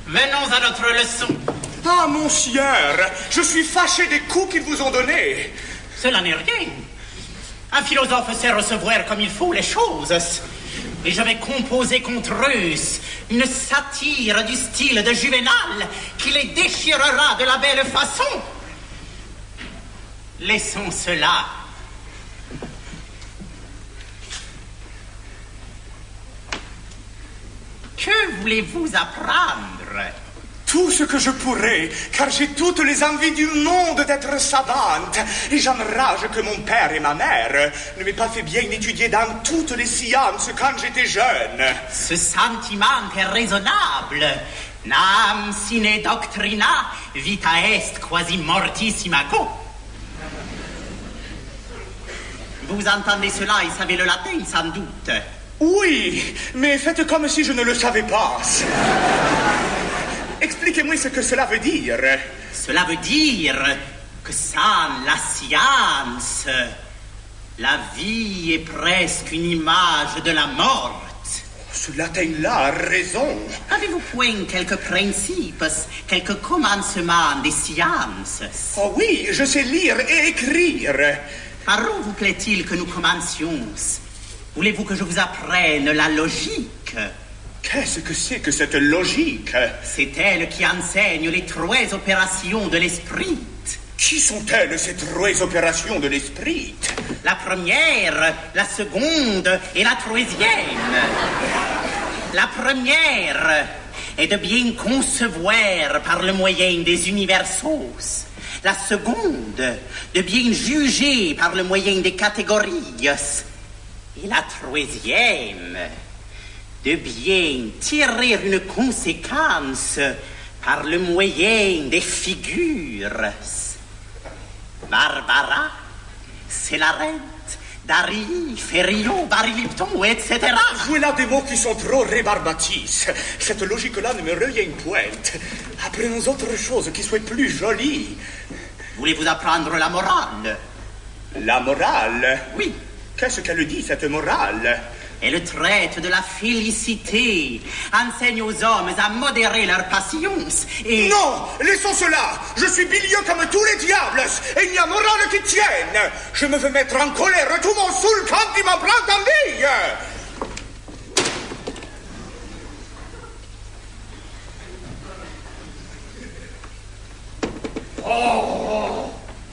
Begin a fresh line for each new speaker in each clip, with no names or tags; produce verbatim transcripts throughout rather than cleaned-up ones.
Venons à notre leçon.
Ah, mon sieur, je suis fâché des coups qu'ils vous ont donnés.
Cela n'est rien. Un philosophe sait recevoir comme il faut les choses. Et je vais composer contre eux une satire du style de Juvénal qui les déchirera de la belle façon. Laissons cela. Que voulez-vous apprendre?
Tout ce que je pourrais, car j'ai toutes les envies du monde d'être savante. Et j'enrage que mon père et ma mère ne m'aient pas fait bien étudier dans toutes les sciences quand j'étais jeune.
Ce sentiment est raisonnable. Nam sine doctrina vita est quasi mortis imago. Vous entendez cela et savez le latin, sans doute.
Oui, mais faites comme si je ne le savais pas. Expliquez-moi ce que cela veut dire.
Cela veut dire que sans la science, la vie est presque une image de la mort.
Ce latin-là a raison.
Avez-vous point quelques principes, quelques commencements des sciences?
Oh oui, je sais lire et écrire.
Par où vous plaît-il que nous commencions? Voulez-vous que je vous apprenne la logique?
Qu'est-ce que c'est que cette logique?
C'est elle qui enseigne les trois opérations de l'esprit.
Qui sont-elles, ces trois opérations de l'esprit?
La première, la seconde et la troisième. La première est de bien concevoir par le moyen des universaux. La seconde, de bien juger par le moyen des catégories. Et la troisième, de bien tirer une conséquence par le moyen des figures. Barbara, Célarette, Dari, Ferrio, Barilipton, et cetera.
Voilà des mots qui sont trop rébarbatis. Cette logique-là ne me revient point. Apprenons autre chose qui soit plus jolie.
Voulez-vous apprendre la morale?
La morale?
Oui.
Qu'est-ce qu'elle dit, cette morale?
Elle traite de la félicité, enseigne aux hommes à modérer leurs passions et...
Non, laissons cela. Je suis bilieux comme tous les diables et il n'y a morale qui tienne. Je me veux mettre en colère tout mon saoul quand il m'en prend en vie.
Oh!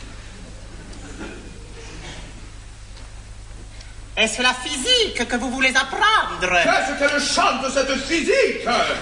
Est-ce la physique que vous voulez apprendre?
Qu'est-ce qu'elle chante, cette physique?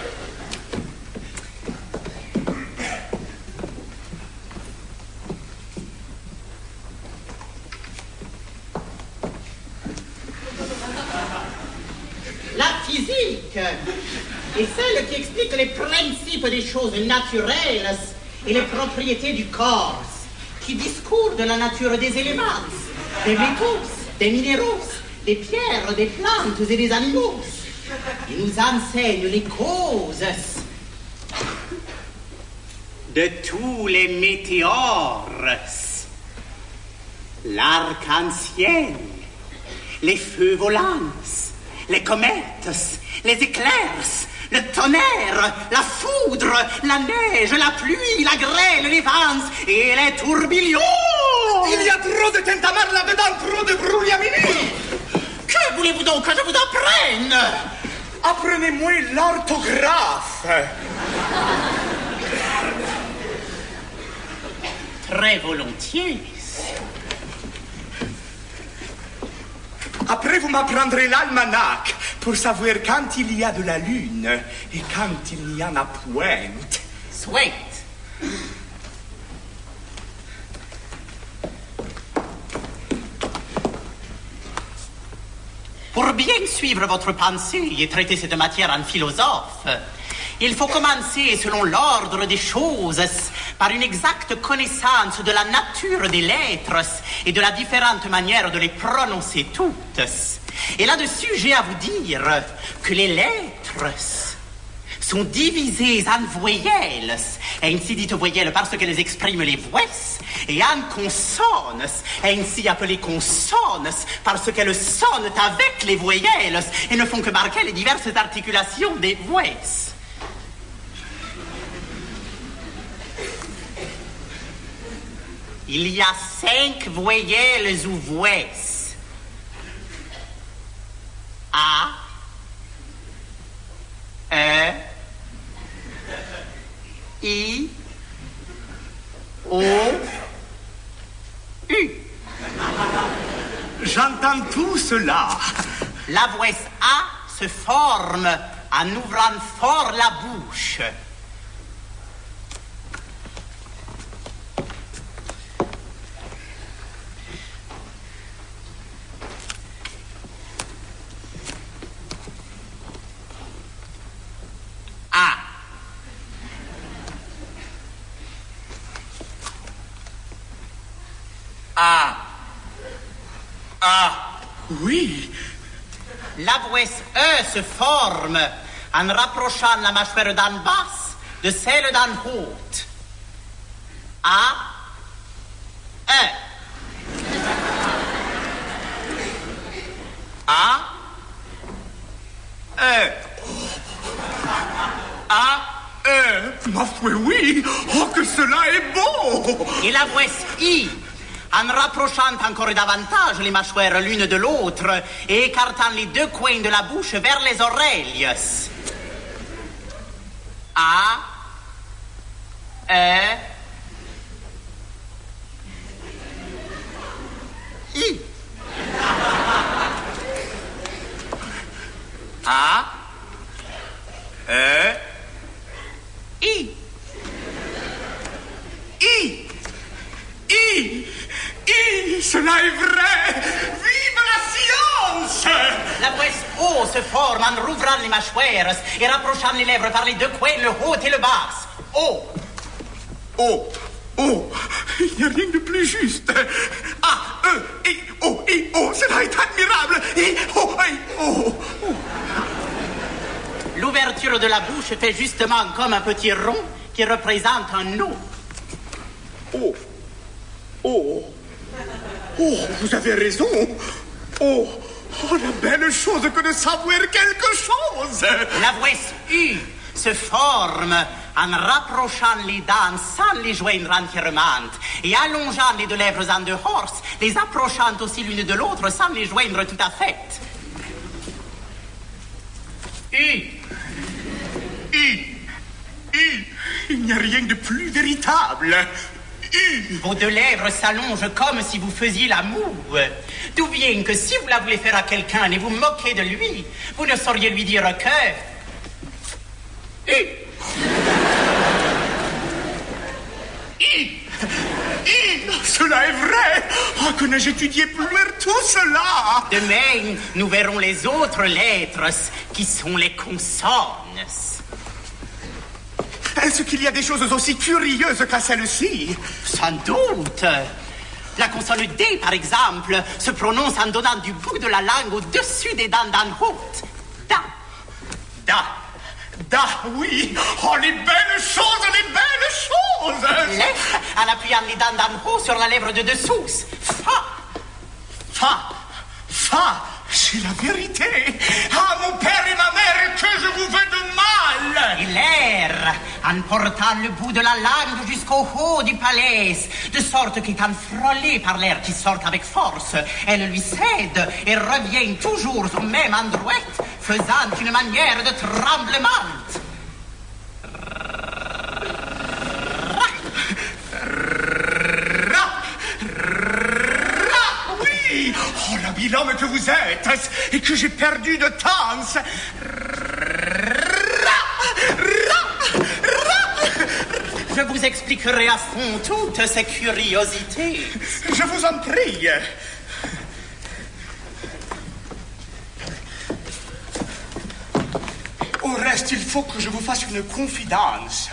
La physique est celle qui explique les principes des choses naturelles et les propriétés du corps, qui discourt de la nature des éléments, des métaux, des minéraux, des pierres, des plantes et des animaux. Il nous enseigne les causes de tous les météores, l'arc-en-ciel, les feux volants, les comètes, les éclairs, le tonnerre, la foudre, la neige, la pluie, la grêle, les vents et les tourbillons.
Il y a trop de tintamarre là-dedans, trop de brouillamini.
Que voulez-vous donc que je vous apprenne?
Apprenez-moi l'orthographe.
Très volontiers.
Après, vous m'apprendrez l'almanach pour savoir quand il y a de la lune et quand il n'y en a point.
Soit. Pour bien suivre votre pensée et traiter cette matière en philosophe, il faut commencer selon l'ordre des choses par une exacte connaissance de la nature des lettres et de la différente manière de les prononcer toutes. Et là-dessus, j'ai à vous dire que les lettres sont divisées en voyelles, ainsi dites voyelles parce qu'elles expriment les voix, et en consonnes, ainsi appelées consonnes parce qu'elles sonnent avec les voyelles et ne font que marquer les diverses articulations des voix. Il y a cinq voyelles ou voix. A, E, I, O, U.
J'entends tout cela.
La voix A se forme en ouvrant fort la bouche. A. A. A.
Oui.
La voix E se forme en rapprochant la mâchoire d'en basse de celle d'en haute. A. E. A. E. A.
Euh, ma foi, oui. Oh, que cela est beau.
Et la voix I, en rapprochant encore davantage les mâchoires l'une de l'autre et écartant les deux coins de la bouche vers les oreilles. A, E, I. A, E, I.
I. I. I. Cela est vrai. Vive la science.
La voix O se forme en rouvrant les mâchoires et rapprochant les lèvres par les deux coins, le haut et le bas. O.
Oh. Oh. Il n'y a rien de plus juste. A. E. I. O. I. O. Cela est admirable. I. O. I. O.
L'ouverture de la bouche fait justement comme un petit rond qui représente un O.
Oh. Oh. Oh, vous avez raison. Oh. Oh, la belle chose que de savoir quelque chose.
La voix U se forme en rapprochant les dents sans les joindre entièrement et allongeant les deux lèvres en dehors, les approchant aussi l'une de l'autre sans les joindre tout à fait. U.
I. I. Il n'y a rien de plus véritable. I.
Vos deux lèvres s'allongent comme si vous faisiez l'amour. D'où vient que si vous la voulez faire à quelqu'un et vous moquez de lui, vous ne sauriez lui dire que... I.
I. I. Cela est vrai. Oh, que n'ai-je étudié plus loin tout cela.
Demain, nous verrons les autres lettres qui sont les consonnes.
Est-ce qu'il y a des choses aussi curieuses qu'à celle-ci?
Sans doute. La consonne D, par exemple, se prononce en donnant du bout de la langue au-dessus des dents d'en haute. Da.
Da. Da, oui. Oh, les belles choses, les belles choses.
Lèvre, en appuyant les dents d'en haut sur la lèvre de dessous. Fa.
Fa. Fa. C'est la vérité. Ah, mon père et ma mère, que je vous veux de mal.
Et l'air, en portant le bout de la langue jusqu'au haut du palais, de sorte qu'étant frôlée par l'air qui sort avec force, elle lui cède et revient toujours au même endroit, faisant une manière de tremblement.
Oui. Oh, l'habile homme que vous êtes et que j'ai perdu de temps.
Je vous expliquerai à fond toutes ces curiosités.
Je vous en prie. Au reste, il faut que je vous fasse une confidence.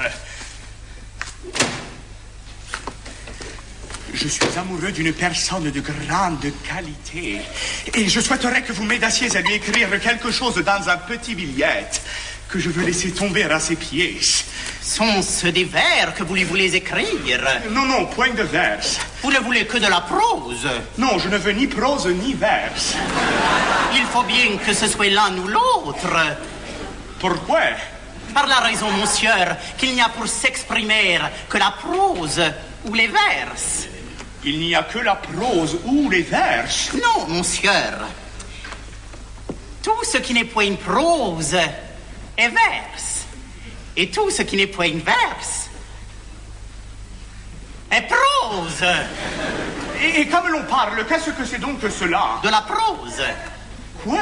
Je suis amoureux d'une personne de grande qualité et je souhaiterais que vous m'aidassiez à lui écrire quelque chose dans un petit billet que je veux laisser tomber à ses pieds.
Sont-ce des vers que vous lui voulez écrire?
Non, non, point de vers.
Vous ne voulez que de la prose?
Non, je ne veux ni prose ni vers.
Il faut bien que ce soit l'un ou l'autre.
Pourquoi?
Par la raison, monsieur, qu'il n'y a pour s'exprimer que la prose ou les vers.
Il n'y a que la prose ou les vers.
Non, monsieur. Tout ce qui n'est point prose est verse. Et tout ce qui n'est point verse est prose.
Et, et comme l'on parle, qu'est-ce que c'est donc que cela?
De la prose.
Quoi?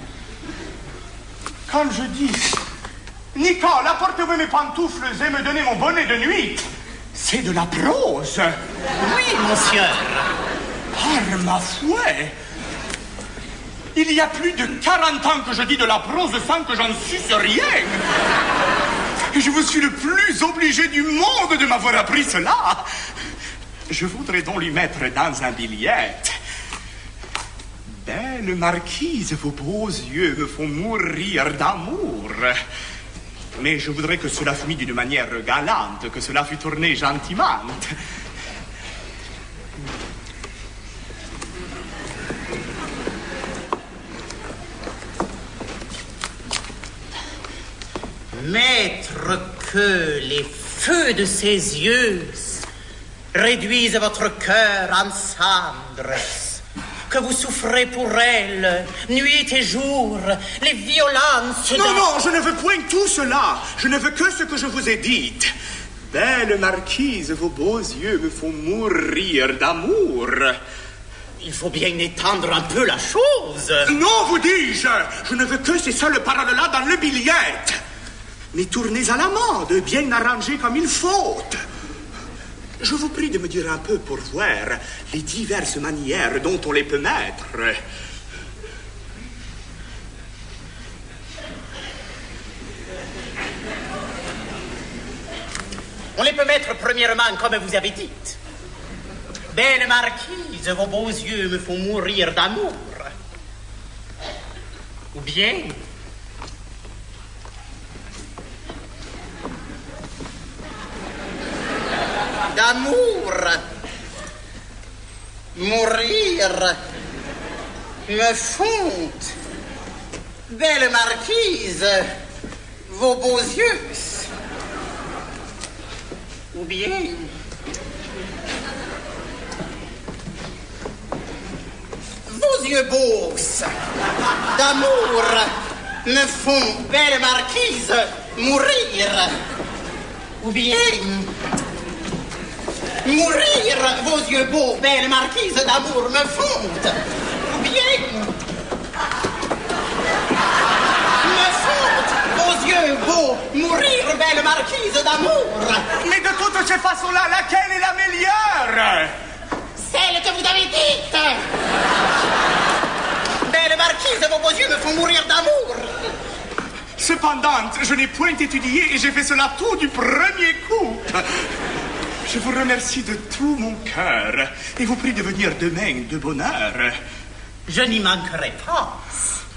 Quand je dis « Nicole, apportez-vous mes pantoufles et me donnez mon bonnet de nuit », c'est de la prose.
Oui, monsieur.
Par ma foi, il y a plus de quarante ans que je dis de la prose sans que j'en suce rien. Et je vous suis le plus obligé du monde de m'avoir appris cela. Je voudrais donc lui mettre dans un billet. Belle marquise, vos beaux yeux me font mourir d'amour. Mais je voudrais que cela fût mis d'une manière galante, que cela fût tourné gentiment.
Maître, que les feux de ses yeux réduisent votre cœur en cendres, que vous souffrez pour elle, nuit et jour, les violences...
Non,
de...
non, je ne veux point tout cela. Je ne veux que ce que je vous ai dit. Belle marquise, vos beaux yeux me font mourir d'amour.
Il faut bien étendre un peu la chose.
Non, vous dis-je. Je ne veux que ces seules paroles-là dans le billet. Mais tournez à la mode, bien arrangé comme il faut. Je vous prie de me dire un peu pour voir les diverses manières dont on les peut mettre.
On les peut mettre premièrement comme vous avez dit. Belle marquise, vos beaux yeux me font mourir d'amour. Ou bien... d'amour, mourir, me fonte. Belle marquise, vos beaux yeux. Ou bien... vos yeux beaux, d'amour, me font, belle marquise, mourir. Ou bien... mourir, vos yeux beaux, belle marquise d'amour me fondent. Ou bien... me fondent, vos yeux beaux, mourir, belle marquise d'amour.
Mais de toutes ces façons-là, laquelle est la meilleure?
Celle que vous avez dite. Belle marquise, vos beaux yeux me font mourir d'amour.
Cependant, je n'ai point étudié et j'ai fait cela tout du premier coup. Je vous remercie de tout mon cœur et vous prie de venir demain de bonne heure.
Je n'y manquerai pas.